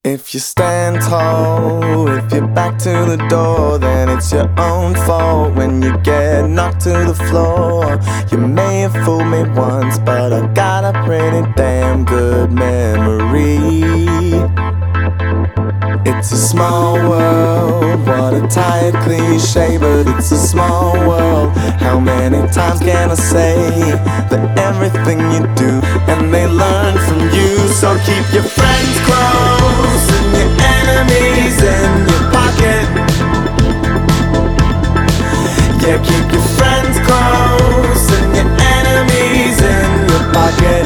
If you stand tall, if you're back to the door, then it's your own fault when you get knocked to the floor. You may have fooled me once, but I've got a pretty damn good memory. It's a small world, what a tired cliche, but it's a small world. How many times can I say that everything you do and they learn from you? So keep your friends close and your enemies in your pocket. Yeah, keep your friends close and your enemies in your pocket.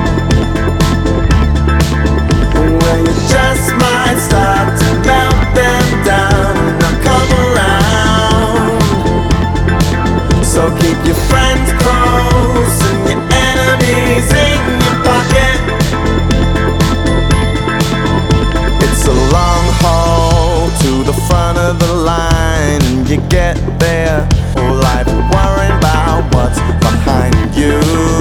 Well, you just might start to melt them down and not come around. So keep your friends close and your enemies in your pocket. It's a long haul to the front of the line, and you get there, whole life worrying about what's behind you.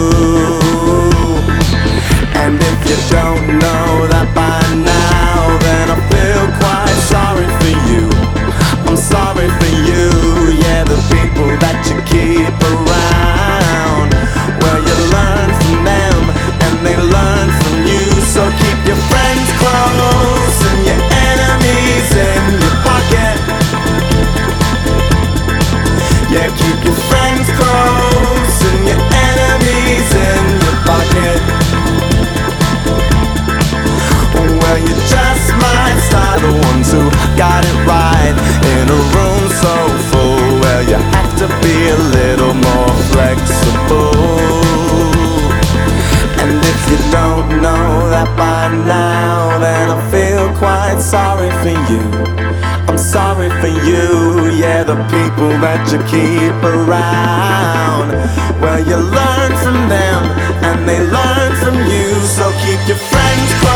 And if you don't know that by now, then I feel quite sorry for you. I'm sorry for you, yeah, the people that you keep around. Well, you learn from them and they learn from you. So keep your friends close and your enemies in your pocket. Yeah, keep your friends close and your enemies in your pocket. Well, you just might start the ones who got it right in a room so full. Well, you have to be a little more flexible. And if you don't know that by now, then I feel quite sorry for you. I'm sorry for you, yeah, the people that you keep around. Well, you learn from them and they learn from you. So keep your friends close